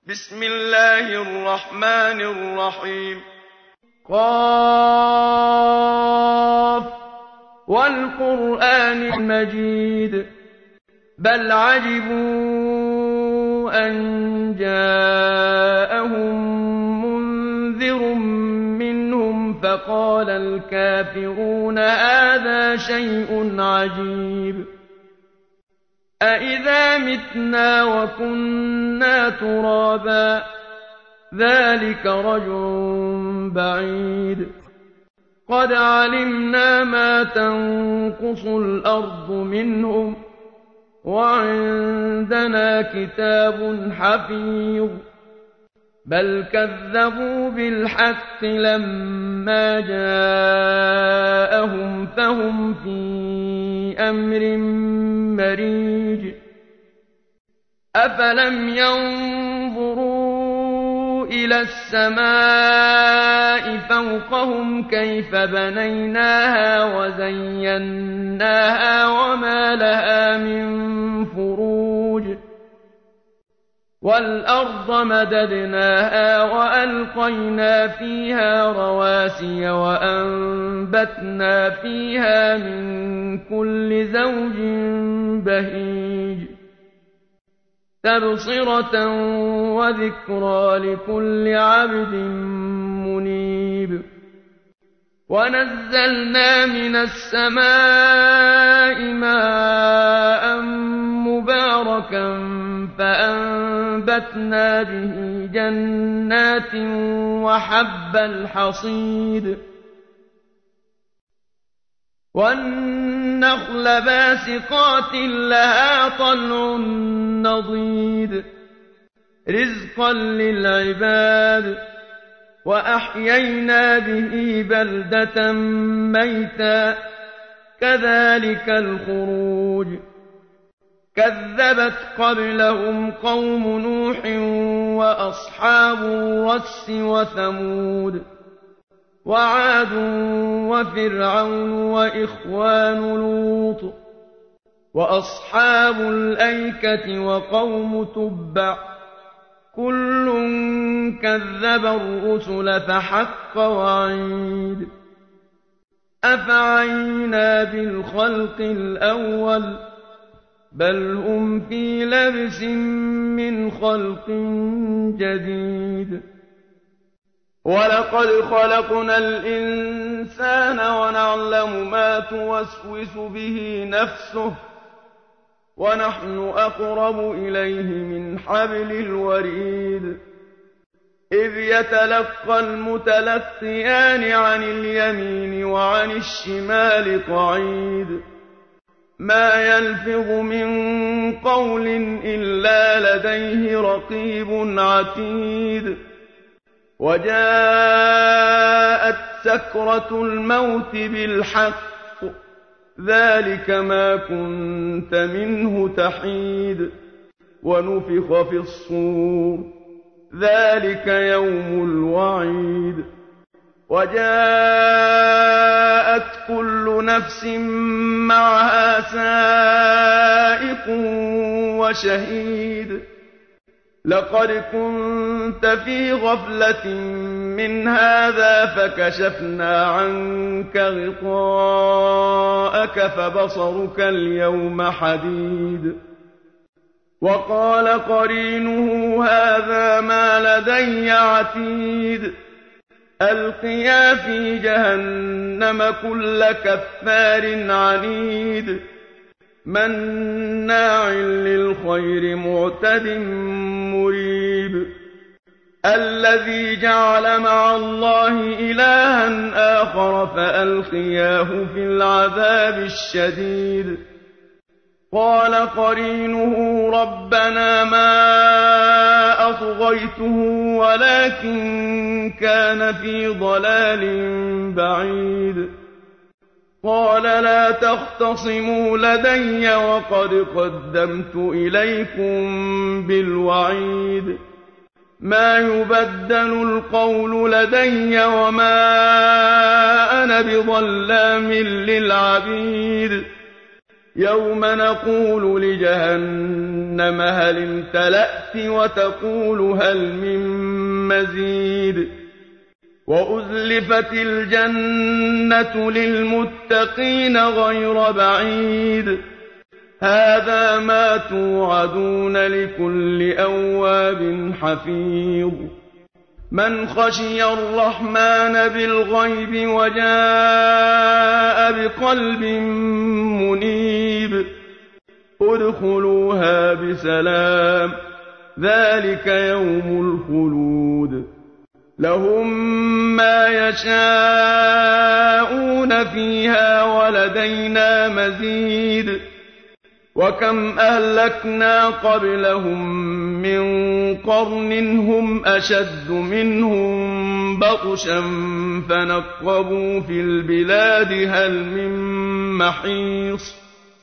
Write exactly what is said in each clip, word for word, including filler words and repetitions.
بسم الله الرحمن الرحيم. قاف والقرآن المجيد بل عجبوا أن جاءهم منذر منهم فقال الكافرون هذا شيء عجيب أإذا متنا وكنا ترابا ذلك رجع بعيد قد علمنا ما تنقص الأرض منهم وعندنا كتاب حفيظ بل كذبوا بالحق لما جاءهم فهم في أمر مريج أفلم ينظروا إلى السماء فوقهم كيف بنيناها وزيناها وما لها من فروج والأرض مددناها وألقينا فيها رواسي وأنبتنا فيها من كل زوج بهيج تبصرة وذكرى لكل عبد منيب ونزلنا من السماء ماء مباركا فأنبتنا به جنات وحب الحصيد والنخل باسقات لها طلع نضيد رزقا للعباد وأحيينا به بلدة ميتا كذلك الخروج كذبت قبلهم قوم نوح وأصحاب الرس وثمود وعاد وفرعون وإخوان لوط وأصحاب الأيكة وقوم تبع كل كذب الرسل فحق وعيد أفعينا بالخلق الأول بل هم في لبس من خلق جديد ولقد خلقنا الإنسان ونعلم ما توسوس به نفسه ونحن أقرب إليه من حبل الوريد إذ يتلقى المتلقيان عن اليمين وعن الشمال قعيد ما يلفظ من قول إلا لديه رقيب عتيد وجاءت سكرة الموت بالحق ذلك ما كنت منه تحيد ونفخ في الصور ذلك يوم الوعيد وجاءت كل نفس معها سائق وشهيد لقد كنت في غفلة من هذا فكشفنا عنك غطاءك فبصرك اليوم حديد وقال قرينه هذا ما لدي عتيد ألقيا في جهنم كل كفار عنيد مناع للخير معتد مريب الذي جعل مع الله إلها آخر فألقياه في العذاب الشديد قال قرينه ربنا ما أطغيته ولكن كان في ضلال بعيد قال لا تختصموا لدي وقد قدمت إليكم بالوعيد ما يبدل القول لدي وما أنا بظلام للعبيد يوم نقول لجهنم هل امتلأت وتقول هل من مزيد وأزلفت الجنة للمتقين غير بعيد هذا ما توعدون لكل أواب حفيظ من خشي الرحمن بالغيب وجاء بقلب منيب ادخلوها بسلام ذلك يوم الخلود لهم ما يشاءون فيها ولدينا مزيد وكم أهلكنا قبلهم من قرن هم أشد منهم بطشا فنقبوا في البلاد هل من محيص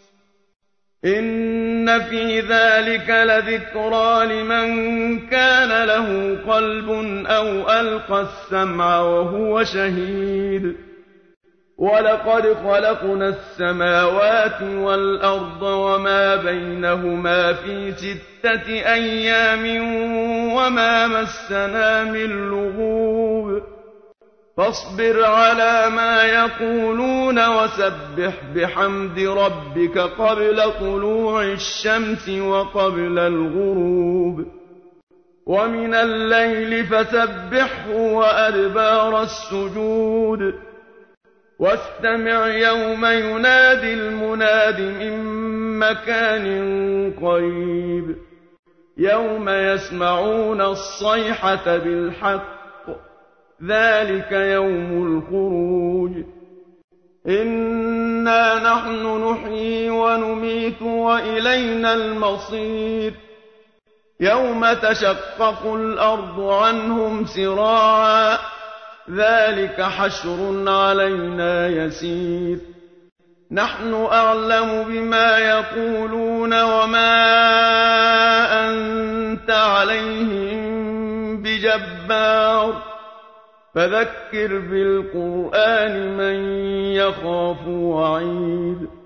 إن في ذلك لذكرى لمن كان له قلب أو ألقى السمع وهو شهيد ولقد خلقنا السماوات والأرض وما بينهما في ستة أيام وما مسنا من لغوب فاصبر على ما يقولون وسبح بحمد ربك قبل طلوع الشمس وقبل الغروب ومن الليل فسبحه وأدبار السجود واستمع يوم ينادي المناد من مكان قريب يوم يسمعون الصيحة بالحق ذلك يوم الخروج إنا نحن نحيي ونميت وإلينا المصير يوم تشقق الأرض عنهم سراعا ذلك حشر علينا يسير نحن أعلم بما يقولون وما أنت عليهم بجبار فذكر بالقرآن من يخاف وعيد